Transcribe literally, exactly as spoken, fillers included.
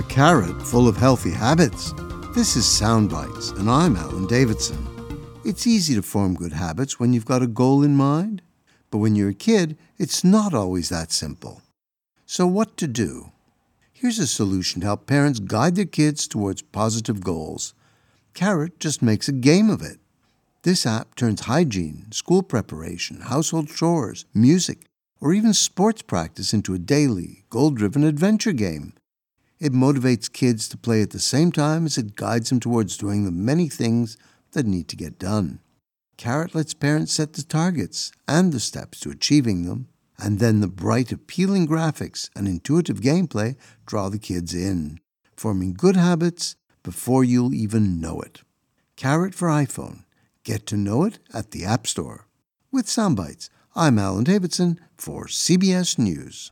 A carrot full of healthy habits. This is Sound Bites, and I'm Alan Davidson. It's easy to form good habits when you've got a goal in mind, but when you're a kid, it's not always that simple. So what to do? Here's a solution to help parents guide their kids towards positive goals. Carrot just makes a game of it. This app turns hygiene, school preparation, household chores, music, or even sports practice into a daily, goal-driven adventure game. It motivates kids to play at the same time as it guides them towards doing the many things that need to get done. Carrot lets parents set the targets and the steps to achieving them, and then the bright, appealing graphics and intuitive gameplay draw the kids in, forming good habits before you'll even know it. Carrot for iPhone. Get to know it at the App Store. With Soundbites, I'm Alan Davidson for C B S News.